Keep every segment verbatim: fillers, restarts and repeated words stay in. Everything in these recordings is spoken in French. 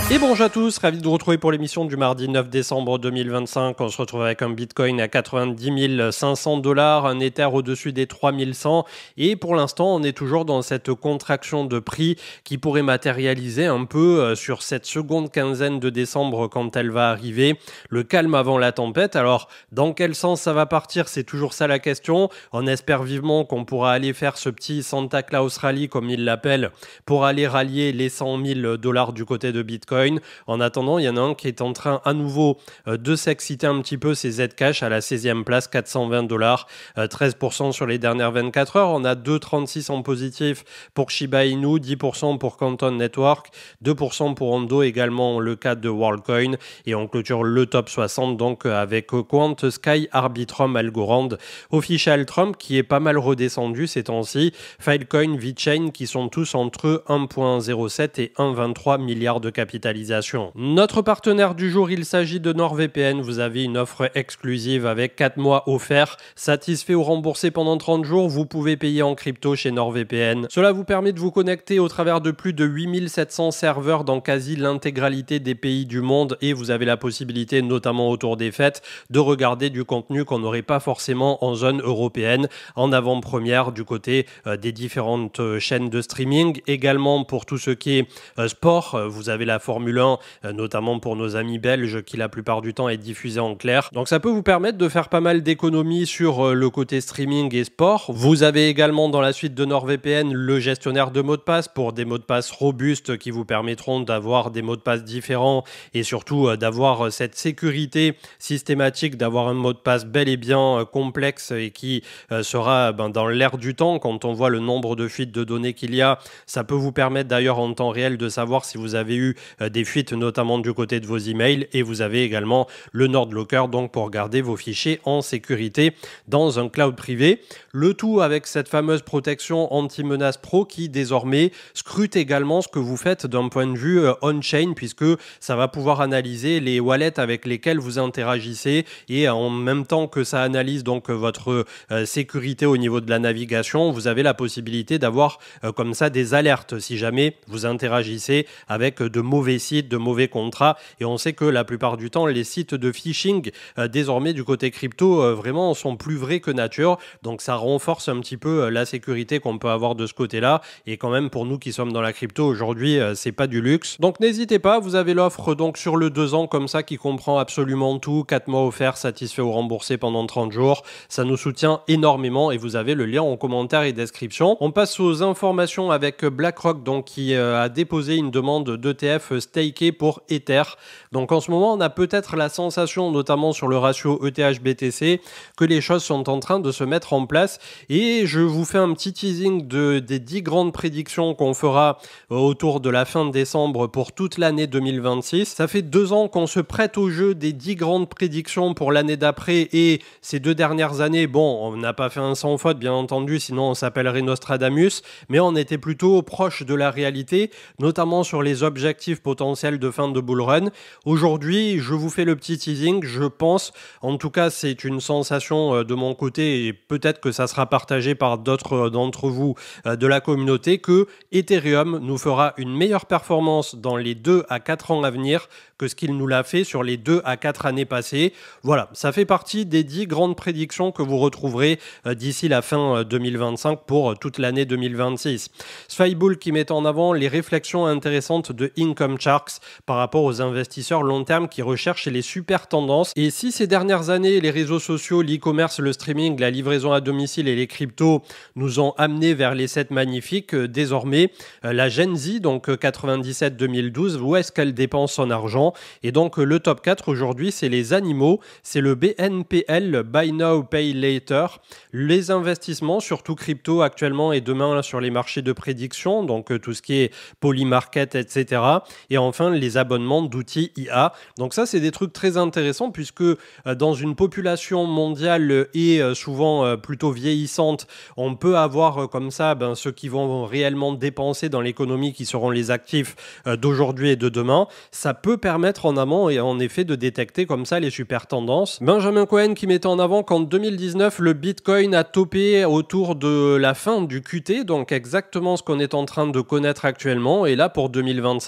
Et bonjour à tous, ravi de vous retrouver pour l'émission du mardi neuf décembre deux mille vingt-cinq. On se retrouve avec un Bitcoin à quatre-vingt-dix mille cinq cents dollars, un Ether au-dessus des trois mille cent. Et pour l'instant, on est toujours dans cette contraction de prix qui pourrait matérialiser un peu sur cette seconde quinzaine de décembre quand elle va arriver. Le calme avant la tempête. Alors, dans quel sens ça va partir? C'est toujours ça la question. On espère vivement qu'on pourra aller faire ce petit Santa Claus Rally, comme ils l'appellent, pour aller rallier les cent mille dollars du côté de Bitcoin. En attendant, il y en a un qui est en train à nouveau euh, de s'exciter un petit peu, c'est Zcash à la seizième place, quatre cent vingt dollars, euh, treize pour cent sur les dernières vingt-quatre heures. On a deux virgule trente-six en positif pour Shiba Inu, dix pour cent pour Canton Network, deux pour cent pour Ondo, également le cas de WorldCoin. Et on clôture le top soixante donc avec Quant, Sky, Arbitrum, Algorand, Official Trump qui est pas mal redescendu ces temps-ci, Filecoin, VeChain qui sont tous entre un virgule zéro sept et un virgule vingt-trois milliards de capitalisation. Notre partenaire du jour, il s'agit de NordVPN. Vous avez une offre exclusive avec quatre mois offerts, satisfait ou remboursé pendant trente jours. Vous pouvez payer en crypto chez NordVPN. Cela vous permet de vous connecter au travers de plus de huit mille sept cents serveurs dans quasi l'intégralité des pays du monde et vous avez la possibilité, notamment autour des fêtes, de regarder du contenu qu'on n'aurait pas forcément en zone européenne, en avant-première du côté euh, des différentes euh, chaînes de streaming. Également pour tout ce qui est euh, sport, euh, vous avez la Formule un, euh, notamment pour nos amis belges, qui la plupart du temps est diffusée en clair. Donc ça peut vous permettre de faire pas mal d'économies sur euh, le côté streaming et sport. Vous avez également dans la suite de NordVPN le gestionnaire de mots de passe pour des mots de passe robustes qui vous permettront d'avoir des mots de passe différents et surtout euh, d'avoir euh, cette sécurité systématique, d'avoir un mot de passe bel et bien euh, complexe et qui euh, sera ben, dans l'air du temps. Quand on voit le nombre de fuites de données qu'il y a, ça peut vous permettre d'ailleurs en temps réel de savoir si vous avez eu euh, des fuites notamment du côté de vos emails et vous avez également le NordLocker donc pour garder vos fichiers en sécurité dans un cloud privé. Le tout avec cette fameuse protection anti-menace pro qui désormais scrute également ce que vous faites d'un point de vue euh, on-chain puisque ça va pouvoir analyser les wallets avec lesquels vous interagissez et en même temps que ça analyse donc votre euh, sécurité au niveau de la navigation, vous avez la possibilité d'avoir euh, comme ça des alertes si jamais vous interagissez avec de mauvais sites, de mauvais contrats. Et on sait que la plupart du temps, les sites de phishing, euh, désormais du côté crypto, euh, vraiment sont plus vrais que nature. Donc ça renforce un petit peu euh, la sécurité qu'on peut avoir de ce côté-là. Et quand même, pour nous qui sommes dans la crypto aujourd'hui, euh, c'est pas du luxe. Donc n'hésitez pas, vous avez l'offre donc sur le deux ans comme ça qui comprend absolument tout. quatre mois offerts, satisfait ou remboursé pendant trente jours. Ça nous soutient énormément et vous avez le lien en commentaire et description. On passe aux informations avec BlackRock donc qui euh, a déposé une demande d'E T F staké pour Ether. Donc en ce moment, on a peut-être la sensation, notamment sur le ratio E T H B T C, que les choses sont en train de se mettre en place. Et je vous fais un petit teasing de, des dix grandes prédictions qu'on fera autour de la fin de décembre pour toute l'année deux mille vingt-six. Ça fait deux ans qu'on se prête au jeu des dix grandes prédictions pour l'année d'après et ces deux dernières années, bon, on n'a pas fait un sans faute, bien entendu, sinon on s'appellerait Nostradamus, mais on était plutôt proche de la réalité, notamment sur les objectifs potentiels de fin de bull run. Aujourd'hui, je vous fais le petit teasing, je pense, en tout cas c'est une sensation de mon côté et peut-être que ça sera partagé par d'autres d'entre vous de la communauté, que Ethereum nous fera une meilleure performance dans les deux à quatre ans à venir que ce qu'il nous l'a fait sur les deux à quatre années passées. Voilà, ça fait partie des dix grandes prédictions que vous retrouverez d'ici la fin deux mille vingt-cinq pour toute l'année deux mille vingt-six. Swybull qui met en avant les réflexions intéressantes de Income Sharks par rapport aux investisseurs long terme qui recherchent les super tendances. Et si ces dernières années, les réseaux sociaux, l'e-commerce, le streaming, la livraison à domicile et les cryptos nous ont amenés vers les sept magnifiques, désormais, la Gen Z, donc quatre-vingt-dix-sept deux mille douze, où est-ce qu'elle dépense son argent? Et donc le top quatre aujourd'hui, c'est les animaux, c'est le B N P L, Buy Now, Pay Later, les investissements, surtout crypto actuellement et demain sur les marchés de prédiction, donc tout ce qui est Polymarket, et cetera. Et enfin, les abonnements d'outils I A. Donc ça, c'est des trucs très intéressants puisque euh, dans une population mondiale et euh, souvent euh, plutôt vieillissante, on peut avoir euh, comme ça ben, ceux qui vont réellement dépenser dans l'économie qui seront les actifs euh, d'aujourd'hui et de demain. Ça peut permettre en amont et en effet de détecter comme ça les super tendances. Benjamin Cohen qui mettait en avant qu'en deux mille dix-neuf, le Bitcoin a topé autour de la fin du Q T, donc exactement ce qu'on est en train de connaître actuellement. Et là, pour deux mille vingt-cinq, ça colle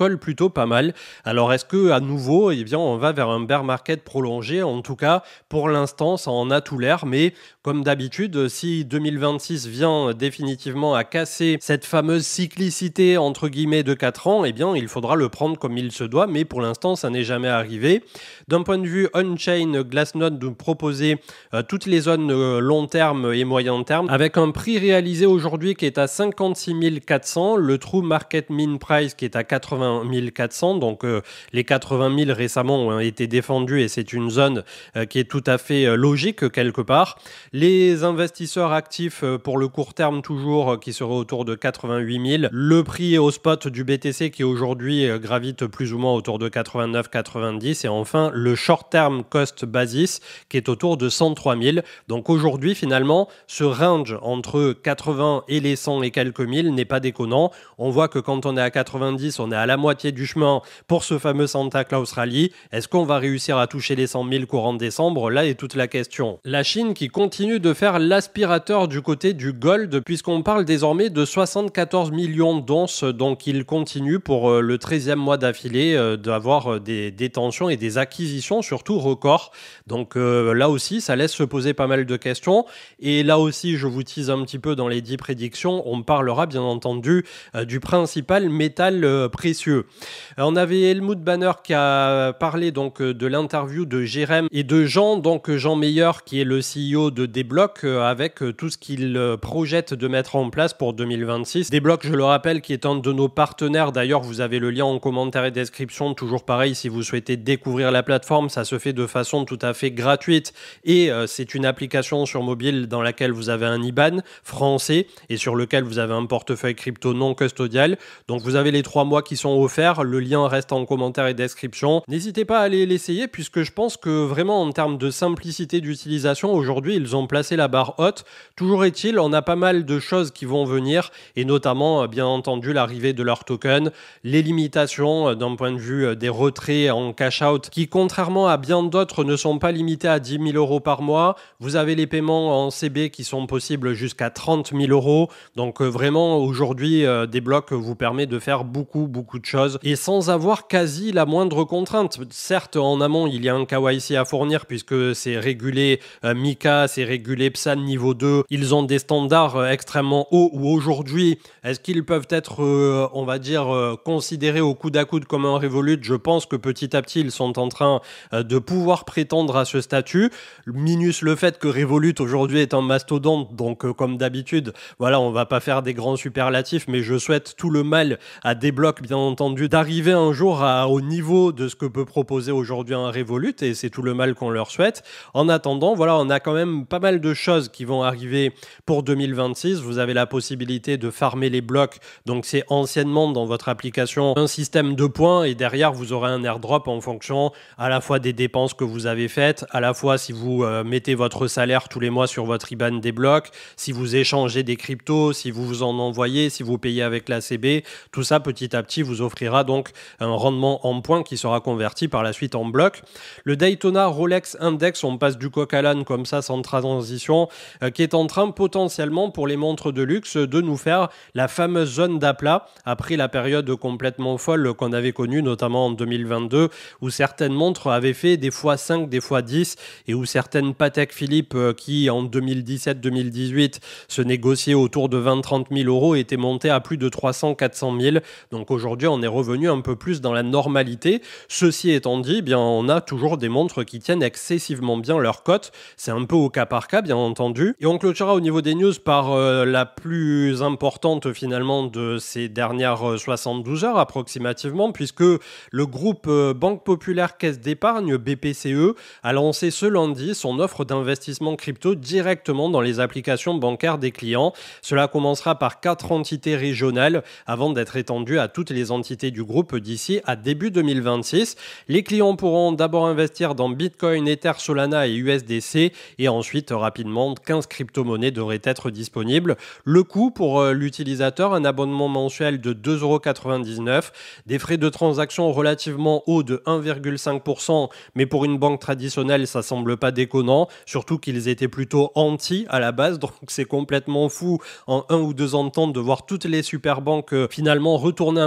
colle plutôt pas mal. Alors est-ce que à nouveau, eh bien, on va vers un bear market prolongé? En tout cas, pour l'instant, ça en a tout l'air, mais comme d'habitude, si deux mille vingt-six vient définitivement à casser cette fameuse cyclicité entre guillemets de quatre ans, eh bien, il faudra le prendre comme il se doit, mais pour l'instant, ça n'est jamais arrivé. D'un point de vue on-chain, Glassnode nous proposait euh, toutes les zones euh, long terme et moyen terme, avec un prix réalisé aujourd'hui qui est à cinquante-six mille quatre cents, le True Market Min Price qui est à quatre-vingt mille quatre cents, donc euh, les quatre-vingt mille récemment ont été défendus et c'est une zone euh, qui est tout à fait euh, logique quelque part. Les investisseurs actifs euh, pour le court terme toujours euh, qui seraient autour de quatre-vingt-huit mille. Le prix au spot du B T C qui aujourd'hui euh, gravite plus ou moins autour de quatre-vingt-neuf quatre-vingt-dix. Et enfin le short term cost basis qui est autour de cent trois mille. Donc aujourd'hui finalement ce range entre quatre-vingts et les cent et quelques mille n'est pas déconnant. On voit que quand on est à quatre-vingt-dix, on est à la moitié du chemin pour ce fameux Santa Claus Rally. Est-ce qu'on va réussir à toucher les cent mille courant décembre? Là est toute la question. La Chine qui continue de faire l'aspirateur du côté du gold, puisqu'on parle désormais de soixante-quatorze millions d'onces, donc il continue pour le treizième mois d'affilée d'avoir des détentions et des acquisitions surtout records. Donc euh, là aussi ça laisse se poser pas mal de questions, et là aussi je vous tease un petit peu dans les dix prédictions, on parlera bien entendu euh, du principal métal euh, précieux. Euh, on avait Helmut Banner qui a parlé donc de l'interview de Jérém et de Jean, donc Jean Meyer qui est le C E O de Deblock, avec tout ce qu'il projette de mettre en place pour deux mille vingt-six. Deblock, je le rappelle, qui est un de nos partenaires. D'ailleurs, vous avez le lien en commentaire et description. Toujours pareil, si vous souhaitez découvrir la plateforme, ça se fait de façon tout à fait gratuite. Et euh, c'est une application sur mobile dans laquelle vous avez un I B A N français et sur lequel vous avez un portefeuille crypto non custodial. Donc vous avez les trois mois qui sont offerts. Le lien reste en commentaire et description. N'hésitez pas à aller l'essayer, puisque je pense que vraiment en termes de simplicité d'utilisation, aujourd'hui, ils ont placé la barre haute. Toujours est-il, on a pas mal de choses qui vont venir, et notamment, bien entendu, l'arrivée de leur token, les limitations d'un point de vue des retraits en cash-out, qui, contrairement à bien d'autres, ne sont pas limités à dix mille euros par mois. Vous avez les paiements en C B qui sont possibles jusqu'à trente mille euros. Donc vraiment, aujourd'hui, euh, Deblock vous permet de faire beaucoup, beaucoup de choses, et sans avoir quasi la moindre contrainte. Certes, en amont, il y a un K Y C à fournir, puisque c'est régulé euh, Mika, c'est régulé P S A N niveau deux, ils ont des standards euh, extrêmement hauts, où aujourd'hui, est-ce qu'ils peuvent être, euh, on va dire, euh, considérés au coude à coude comme un Revolut? Je pense que petit à petit, ils sont en train euh, de pouvoir prétendre à ce statut. Minus le fait que Revolut aujourd'hui est un mastodonte, donc euh, comme d'habitude, voilà, on va pas faire des grands superlatifs, mais je souhaite tout le mal à Deblock, bien entendu, d'arriver un jour à, au niveau de ce que peut proposer aujourd'hui un Revolut, et c'est tout le mal qu'on leur souhaite. En attendant, voilà, on a quand même pas mal de choses qui vont arriver pour deux mille vingt-six. Vous avez la possibilité de farmer les blocs, donc c'est anciennement dans votre application un système de points, et derrière vous aurez un airdrop en fonction à la fois des dépenses que vous avez faites, à la fois si vous euh, mettez votre salaire tous les mois sur votre I B A N Deblock, si vous échangez des cryptos, si vous vous en envoyez, si vous payez avec la C B, tout ça petit à petit vous offrira donc un rendement en points qui sera converti par la suite en bloc. Le Daytona Rolex Index, on passe du coq à l'âne comme ça sans transition, euh, qui est en train potentiellement pour les montres de luxe de nous faire la fameuse zone d'aplat après la période complètement folle qu'on avait connue notamment en deux mille vingt-deux, où certaines montres avaient fait des fois cinq, des fois dix, et où certaines Patek Philippe euh, qui en deux mille dix-sept deux mille dix-huit se négociaient autour de vingt à trente mille euros étaient montées à plus de trois cents à quatre cent mille. Donc aujourd'hui on est revenu un peu plus dans la normalité. Ceci étant dit, eh bien on a toujours des montres qui tiennent excessivement bien leur cote. C'est un peu au cas par cas bien entendu. Et on clôturera au niveau des news par euh, la plus importante finalement de ces dernières soixante-douze heures approximativement, puisque le groupe euh, Banque Populaire Caisse d'Épargne B P C E a lancé ce lundi son offre d'investissement crypto directement dans les applications bancaires des clients. Cela commencera par quatre entités régionales avant d'être étendu à toutes les entités du groupe d'ici à début deux mille vingt-six. Les clients pourront d'abord investir dans Bitcoin, Ether, Solana et U S D C, et ensuite rapidement quinze crypto-monnaies devraient être disponibles. Le coût pour euh, l'utilisateur, un abonnement mensuel de deux euros quatre-vingt-dix-neuf, des frais de transaction relativement hauts de un virgule cinq pour cent, mais pour une banque traditionnelle ça semble pas déconnant, surtout qu'ils étaient plutôt anti à la base, donc c'est complètement fou en un ou deux ans de temps de voir toutes les super banques euh, finalement retourner un petit peu leur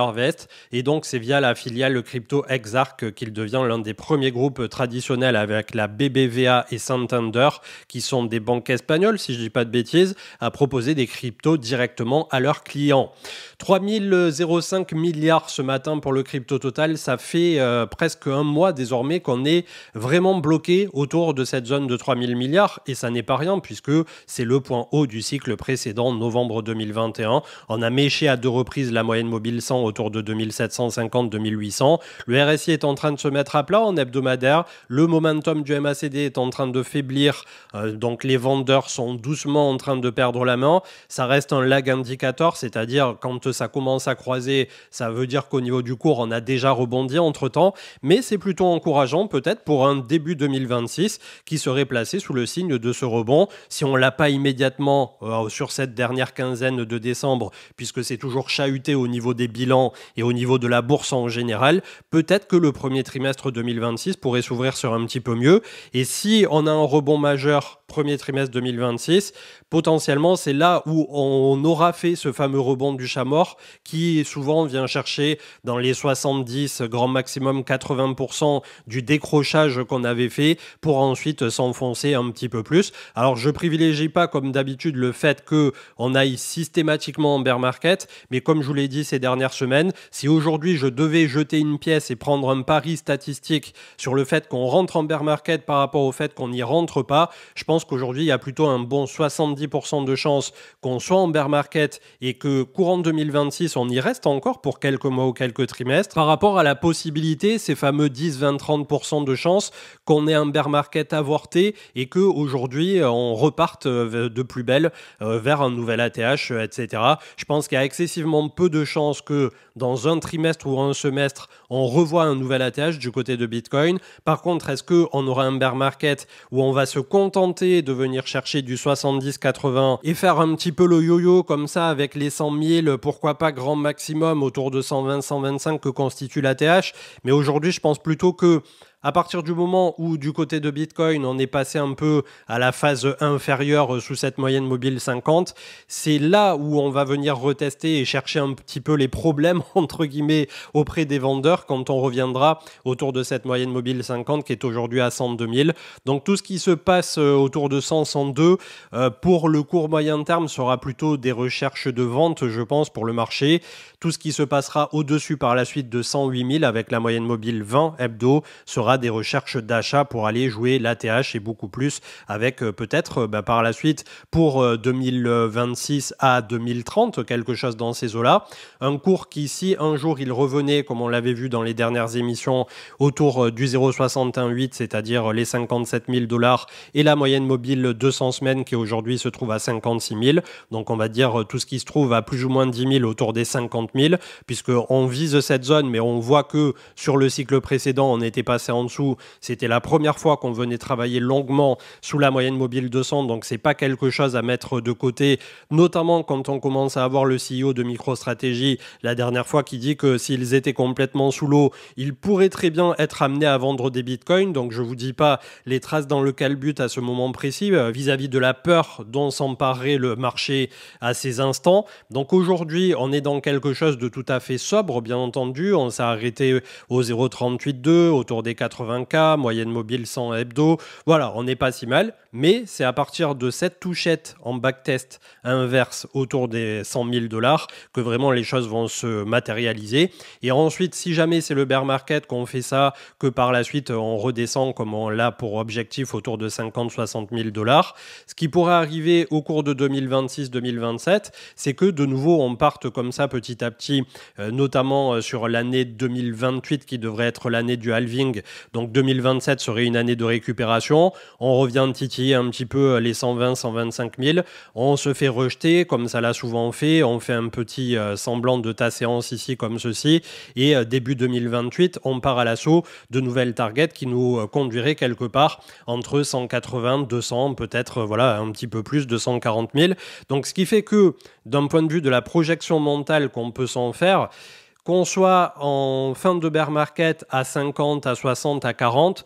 Harvest. Et donc, c'est via la filiale crypto Exarch qu'il devient l'un des premiers groupes traditionnels avec la B B V A et Santander, qui sont des banques espagnoles, si je ne dis pas de bêtises, à proposer des cryptos directement à leurs clients. trois mille cinq milliards ce matin pour le crypto total, ça fait euh, presque un mois désormais qu'on est vraiment bloqué autour de cette zone de trois mille milliards, et ça n'est pas rien puisque c'est le point haut du cycle précédent, novembre deux mille vingt et un. On a méché à deux reprises la moyenne mobile cent autour de deux mille sept cent cinquante à deux mille huit cents. Le R S I est en train de se mettre à plat en hebdomadaire. Le momentum du M A C D est en train de faiblir. Euh, donc les vendeurs sont doucement en train de perdre la main. Ça reste un lag indicator, c'est-à-dire quand ça commence à croiser, ça veut dire qu'au niveau du cours, on a déjà rebondi entre-temps. Mais c'est plutôt encourageant peut-être pour un début deux mille vingt-six qui serait placé sous le signe de ce rebond. Si on ne l'a pas immédiatement euh, sur cette dernière quinzaine de décembre, puisque c'est toujours chahuté au niveau des bilans et au niveau de la bourse en général, peut-être que le premier trimestre deux mille vingt-six pourrait s'ouvrir sur un petit peu mieux. Et si on a un rebond majeur premier trimestre deux mille vingt-six, potentiellement c'est là où on aura fait ce fameux rebond du chat mort qui souvent vient chercher dans les soixante-dix, grand maximum quatre-vingts pour cent du décrochage qu'on avait fait pour ensuite s'enfoncer un petit peu plus. Alors je privilégie pas comme d'habitude le fait qu'on aille systématiquement en bear market, mais comme je vous l'ai dit ces dernières semaines, si aujourd'hui je devais jeter une pièce et prendre un pari statistique sur le fait qu'on rentre en bear market par rapport au fait qu'on n'y rentre pas, je pense qu'aujourd'hui il y a plutôt un bon soixante-dix pour cent de chances qu'on soit en bear market et que courant deux mille vingt-six on y reste encore pour quelques mois ou quelques trimestres, par rapport à la possibilité, ces fameux dix, vingt, trente pour cent de chances qu'on ait un bear market avorté et qu'aujourd'hui on reparte de plus belle vers un nouvel A T H, et cetera. Je pense qu'il y a excessivement peu de chances que dans un trimestre ou un semestre, on revoit un nouvel A T H du côté de Bitcoin. Par contre, est-ce qu'on aura un bear market où on va se contenter de venir chercher du soixante-dix quatre-vingts et faire un petit peu le yo-yo comme ça avec les cent mille, pourquoi pas grand maximum autour de cent vingt cent vingt-cinq que constitue l'A T H. Mais aujourd'hui, je pense plutôt que à partir du moment où du côté de Bitcoin, on est passé un peu à la phase inférieure sous cette moyenne mobile cinquante, c'est là où on va venir retester et chercher un petit peu les problèmes, entre guillemets, auprès des vendeurs quand on reviendra autour de cette moyenne mobile cinquante qui est aujourd'hui à cent deux mille. Donc tout ce qui se passe autour de cent, cent deux, euh, pour le court moyen terme sera plutôt des recherches de vente, je pense, pour le marché. Tout ce qui se passera au-dessus par la suite de cent huit mille avec la moyenne mobile vingt hebdo sera des recherches d'achat pour aller jouer l'A T H et beaucoup plus avec euh, peut-être euh, bah, par la suite pour euh, deux mille vingt-six à deux mille trente, quelque chose dans ces eaux-là. Un cours qui, si un jour il revenait, comme on l'avait vu dans les dernières émissions, autour euh, du zéro virgule soixante et un huit, c'est-à-dire les cinquante-sept mille dollars et la moyenne mobile deux cents semaines qui aujourd'hui se trouve à cinquante-six mille. Donc on va dire euh, tout ce qui se trouve à plus ou moins dix mille autour des cinquante mille, puisqu'on vise cette zone, mais on voit que sur le cycle précédent, on était passé en dessous. C'était la première fois qu'on venait travailler longuement sous la moyenne mobile deux cents, donc c'est pas quelque chose à mettre de côté, notamment quand on commence à avoir le C E O de MicroStrategy la dernière fois qui dit que s'ils étaient complètement sous l'eau, ils pourraient très bien être amenés à vendre des bitcoins. Donc je vous dis pas les traces dans le calbut à ce moment précis euh, vis-à-vis de la peur dont s'emparerait le marché à ces instants. Donc aujourd'hui, on est dans quelque chose de tout à fait sobre, bien entendu. On s'est arrêté au zéro virgule trente-huit deux, autour des quatre-vingts K, moyenne mobile cent hebdo. Voilà, on n'est pas si mal, mais c'est à partir de cette touchette en backtest inverse autour des cent mille dollars que vraiment les choses vont se matérialiser. Et ensuite, si jamais c'est le bear market qu'on fait ça, que par la suite on redescend comme on l'a pour objectif autour de cinquante à soixante mille dollars, ce qui pourrait arriver au cours de deux mille vingt-six deux mille vingt-sept, c'est que de nouveau on parte comme ça petit à petit, euh, notamment sur l'année deux mille vingt-huit qui devrait être l'année du halving. Donc deux mille vingt-sept serait une année de récupération. On revient titiller un petit peu les cent vingt à cent vingt-cinq mille. On se fait rejeter comme ça l'a souvent fait. On fait un petit euh, semblant de ta séance ici comme ceci. Et euh, début deux mille vingt-huit, on part à l'assaut de nouvelles targets qui nous euh, conduiraient quelque part entre cent quatre-vingts, deux cents, peut-être euh, voilà un petit peu plus de cent quarante mille. Donc ce qui fait que d'un point de vue de la projection mentale qu'on peut s'en faire, qu'on soit en fin de bear market à cinquante, à soixante, à quarante,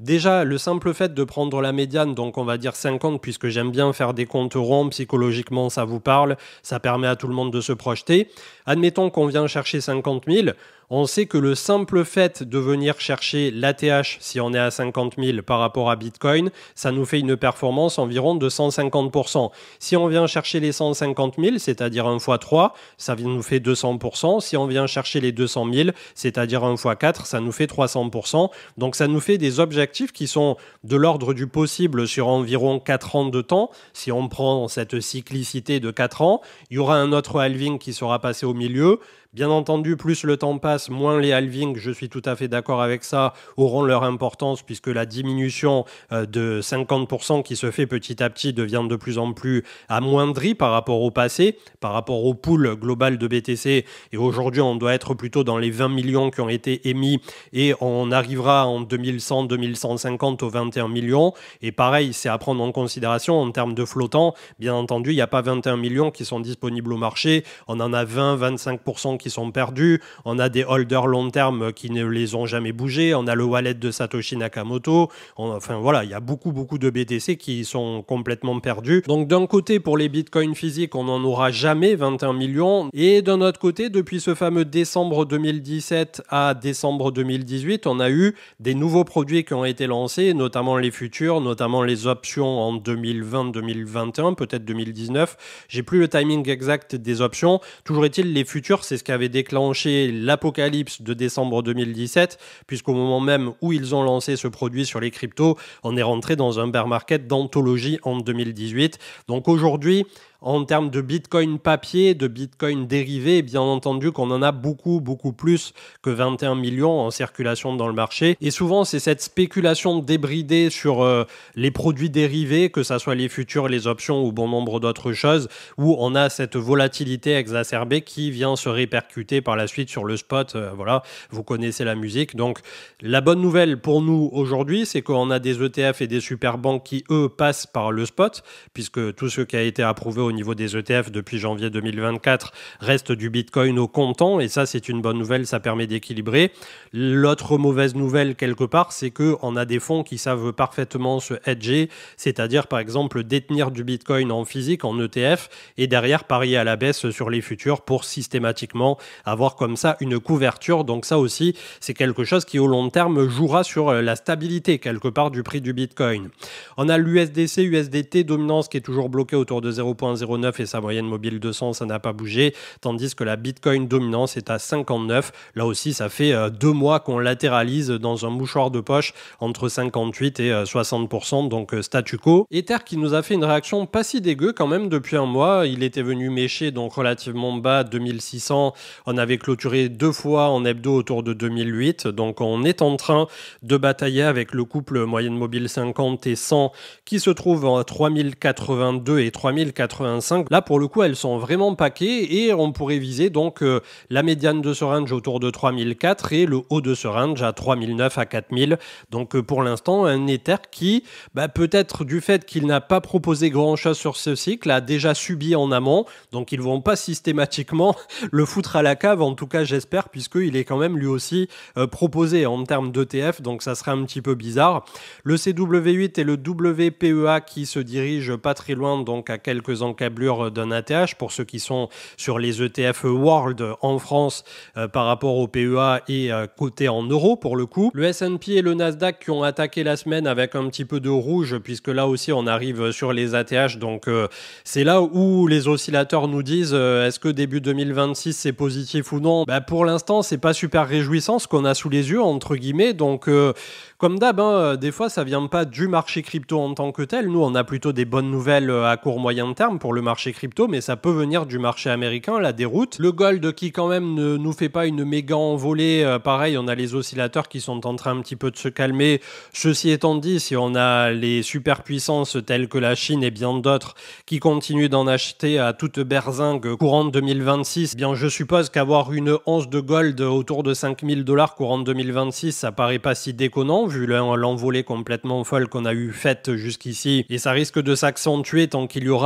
Déjà, le simple fait de prendre la médiane, donc on va dire cinquante, puisque j'aime bien faire des comptes ronds, psychologiquement ça vous parle, ça permet à tout le monde de se projeter. Admettons qu'on vient chercher cinquante mille, on sait que le simple fait de venir chercher l'A T H, si on est à cinquante mille par rapport à Bitcoin, ça nous fait une performance environ de cent cinquante pour cent. Si on vient chercher les cent cinquante mille, c'est-à-dire un fois trois, ça nous fait deux cents pour cent. Si on vient chercher les deux cent mille, c'est-à-dire un fois quatre, ça nous fait trois cents pour cent. Donc ça nous fait des objectifs qui sont de l'ordre du possible sur environ quatre ans de temps. Si on prend cette cyclicité de quatre ans, il y aura un autre halving qui sera passé au milieu. Bien entendu, plus le temps passe, moins les halvings, je suis tout à fait d'accord avec ça, auront leur importance puisque la diminution euh, de cinquante pour cent qui se fait petit à petit devient de plus en plus amoindrie par rapport au passé, par rapport au pool global de B T C. Et aujourd'hui, on doit être plutôt dans les vingt millions qui ont été émis et on arrivera en deux mille cent, deux mille cent cinquante aux vingt et un millions. Et pareil, c'est à prendre en considération en termes de flottant. Bien entendu, il n'y a pas vingt et un millions qui sont disponibles au marché. On en a vingt à vingt-cinq pour cent qui sont perdus, on a des holders long terme qui ne les ont jamais bougés, on a le wallet de Satoshi Nakamoto, on, enfin voilà, il y a beaucoup beaucoup de B T C qui sont complètement perdus. Donc d'un côté pour les bitcoins physiques, on n'en aura jamais vingt et un millions, et d'un autre côté, depuis ce fameux décembre deux mille dix-sept à décembre deux mille dix-huit, on a eu des nouveaux produits qui ont été lancés, notamment les futurs, notamment les options en deux mille vingt deux mille vingt et un, peut-être deux mille dix-neuf, j'ai plus le timing exact des options, toujours est-il les futurs, c'est ce qui avait déclenché l'apocalypse de décembre deux mille dix-sept, puisqu'au moment même où ils ont lancé ce produit sur les cryptos, on est rentré dans un bear market d'anthologie en deux mille dix-huit. Donc aujourd'hui, en termes de bitcoin papier, de bitcoin dérivé, bien entendu qu'on en a beaucoup, beaucoup plus que vingt et un millions en circulation dans le marché. Et souvent, c'est cette spéculation débridée sur euh, les produits dérivés, que ce soit les futurs, les options ou bon nombre d'autres choses, où on a cette volatilité exacerbée qui vient se répercuter par la suite sur le spot. Euh, voilà, vous connaissez la musique. Donc, la bonne nouvelle pour nous aujourd'hui, c'est qu'on a des E T F et des super banques qui, eux, passent par le spot, puisque tout ce qui a été approuvé au niveau des E T F depuis janvier deux mille vingt-quatre reste du Bitcoin au comptant, et ça c'est une bonne nouvelle, ça permet d'équilibrer. L'autre mauvaise nouvelle quelque part, c'est qu'on a des fonds qui savent parfaitement se hedger, c'est-à-dire par exemple détenir du Bitcoin en physique, en E T F, et derrière parier à la baisse sur les futurs pour systématiquement avoir comme ça une couverture. Donc ça aussi, c'est quelque chose qui au long terme jouera sur la stabilité quelque part du prix du Bitcoin. On a l'U S D C, U S D T dominance qui est toujours bloqué autour de zéro virgule zéro neuf et sa moyenne mobile deux cents, ça n'a pas bougé, tandis que la Bitcoin dominance est à cinquante-neuf. Là aussi, ça fait euh, deux mois qu'on latéralise dans un mouchoir de poche entre cinquante-huit et euh, soixante pour cent, donc euh, statu quo. Ether qui nous a fait une réaction pas si dégueu quand même depuis un mois. Il était venu mécher donc relativement bas, deux mille six cents. On avait clôturé deux fois en hebdo autour de deux mille huit. Donc on est en train de batailler avec le couple moyenne mobile cinquante et cent qui se trouve à trois mille quatre-vingt-deux et trois mille quatre-vingt-cinq. Là pour le coup elles sont vraiment paquées et on pourrait viser donc euh, la médiane de ce range autour de trois mille quatre et le haut de ce range à trois mille neuf à quatre mille. Donc euh, pour l'instant un Ether qui bah, peut-être du fait qu'il n'a pas proposé grand chose sur ce cycle a déjà subi en amont, donc ils vont pas systématiquement le foutre à la cave, en tout cas j'espère, puisqu'il est quand même lui aussi euh, proposé en termes d'E T F, donc ça serait un petit peu bizarre. Le C W huit et le W P E A qui se dirigent pas très loin, donc à quelques encablures d'un A T H pour ceux qui sont sur les E T F World en France euh, par rapport au P E A et euh, coté en euros pour le coup. Le S and P et le Nasdaq qui ont attaqué la semaine avec un petit peu de rouge, puisque là aussi on arrive sur les A T H, donc euh, c'est là où les oscillateurs nous disent euh, est-ce que début deux mille vingt-six c'est positif ou non. Bah, pour l'instant c'est pas super réjouissant ce qu'on a sous les yeux entre guillemets, donc euh, comme d'hab, hein, des fois ça vient pas du marché crypto en tant que tel. Nous on a plutôt des bonnes nouvelles à court moyen terme pour le marché crypto, mais ça peut venir du marché américain, la déroute. Le gold qui quand même ne nous fait pas une méga envolée, euh, pareil on a les oscillateurs qui sont en train un petit peu de se calmer. Ceci étant dit, si on a les superpuissances telles que la Chine et bien d'autres qui continuent d'en acheter à toute berzingue courant deux mille vingt-six, eh bien je suppose qu'avoir une once de gold autour de cinq mille dollars courant deux mille vingt-six, ça paraît pas si déconnant vu l'envolée complètement folle qu'on a eu faite jusqu'ici, et ça risque de s'accentuer tant qu'il y aura pas mal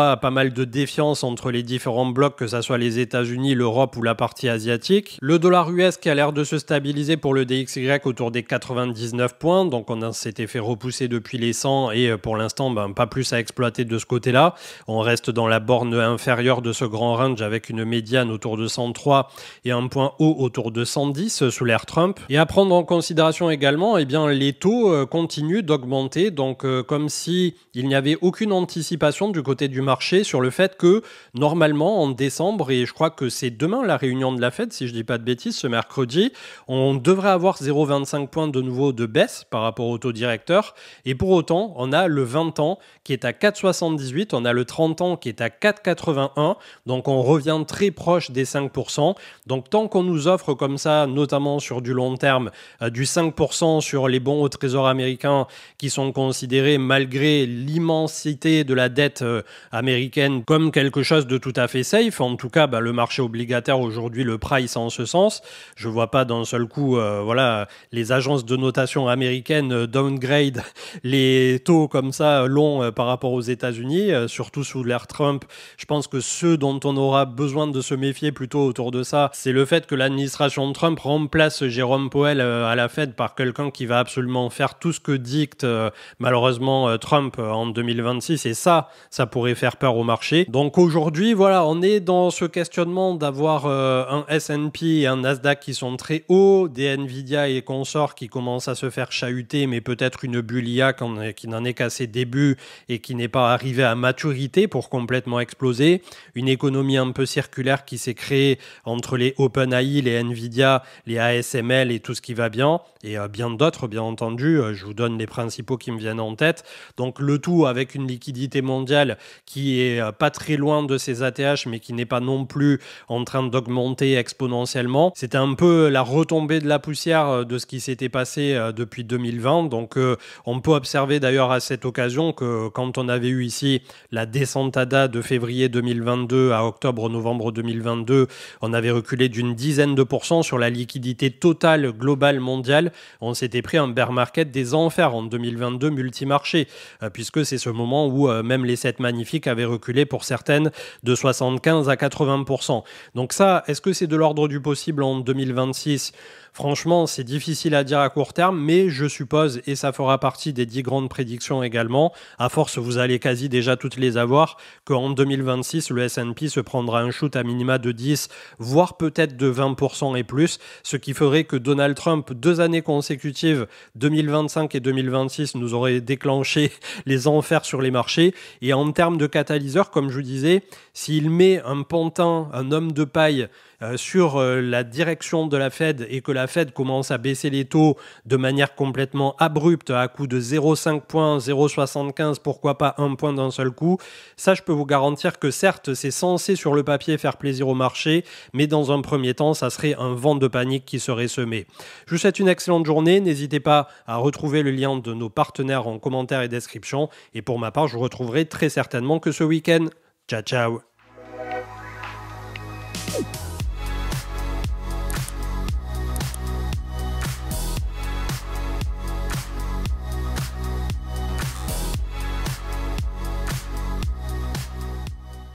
mal de défiance entre les différents blocs, que ce soit les États-Unis, l'Europe ou la partie asiatique. Le dollar U S qui a l'air de se stabiliser pour le D X Y autour des quatre-vingt-dix-neuf points, donc on s'était fait repousser depuis les cent et pour l'instant ben, pas plus à exploiter de ce côté-là. On reste dans la borne inférieure de ce grand range avec une médiane autour de cent trois et un point haut autour de cent dix sous l'ère Trump. Et à prendre en considération également, eh bien, les taux euh, continuent d'augmenter, donc euh, comme si il n'y avait aucune anticipation du côté du marché sur le fait que normalement en décembre, et je crois que c'est demain la réunion de la Fed, si je dis pas de bêtises, ce mercredi, on devrait avoir zéro virgule vingt-cinq points de nouveau de baisse par rapport au taux directeur, et pour autant, on a le vingt ans qui est à quatre virgule soixante-dix-huit, on a le trente ans qui est à quatre virgule quatre-vingt-un, donc on revient très proche des cinq pour cent. Donc tant qu'on nous offre comme ça, notamment sur du long terme, euh, du cinq pour cent sur les bons au trésor américains qui sont considérés, malgré l'immensité de la dette euh, américaine, comme quelque chose de tout à fait safe, en tout cas bah, le marché obligataire aujourd'hui le price en ce sens. Je vois pas d'un seul coup euh, voilà, les agences de notation américaines euh, downgrade les taux comme ça longs euh, par rapport aux États-Unis, euh, surtout sous l'ère Trump. Je pense que ceux dont on aura besoin de se méfier plutôt autour de ça, c'est le fait que l'administration de Trump remplace Jérôme Powell euh, à la Fed par quelqu'un qui va absolument faire tout ce que dicte euh, malheureusement euh, Trump euh, en deux mille vingt-six, et ça, ça pourrait faire peur au marché. Donc aujourd'hui, voilà, on est dans ce questionnement d'avoir euh, un S and P et un Nasdaq qui sont très hauts, des Nvidia et consorts qui commencent à se faire chahuter, mais peut-être une bulle I A qui n'en est qu'à ses débuts et qui n'est pas arrivée à maturité pour complètement exploser, une économie un peu circulaire qui s'est créée entre les OpenAI, les Nvidia, les A S M L et tout ce qui va bien, et euh, bien d'autres bien entendu, euh, je vous donne les principaux qui me viennent en tête. Donc le tout avec une liquidité mondiale qui est euh, pas très loin de ses A T H, mais qui n'est pas non plus en train d'augmenter exponentiellement. C'était un peu la retombée de la poussière euh, de ce qui s'était passé euh, depuis deux mille vingt, donc euh, on peut observer d'ailleurs à cette occasion que quand on avait eu ici la descentada de février deux mille vingt-deux à octobre-novembre deux mille vingt-deux, on avait reculé d'une dizaine de pourcents sur la liquidité totale globale mondiale. On s'était pris un bear market des enfers en deux mille vingt-deux multimarché, euh, puisque c'est ce moment où euh, même les sept magnifiques avaient reculé pour certaines de soixante-quinze à quatre-vingts pour cent. Donc ça, est-ce que c'est de l'ordre du possible en deux mille vingt-six ? Franchement, c'est difficile à dire à court terme, mais je suppose, et ça fera partie des dix grandes prédictions également, à force vous allez quasi déjà toutes les avoir, qu'en deux mille vingt-six, le S and P se prendra un shoot à minima de dix, voire peut-être de vingt pour cent et plus, ce qui ferait que Donald Trump, deux années consécutives, deux mille vingt-cinq et deux mille vingt-six, nous aurait déclenché les enfers sur les marchés. Et en termes de catalyseur, comme je vous disais, s'il met un pantin, un homme de paille, Euh, sur euh, la direction de la Fed et que la Fed commence à baisser les taux de manière complètement abrupte à coup de zéro virgule cinq points, zéro virgule soixante-quinze, pourquoi pas un point d'un seul coup, ça je peux vous garantir que certes c'est censé sur le papier faire plaisir au marché, mais dans un premier temps ça serait un vent de panique qui serait semé. Je vous souhaite une excellente journée, n'hésitez pas à retrouver le lien de nos partenaires en commentaire et description, et pour ma part je vous retrouverai très certainement que ce week-end. Ciao ciao.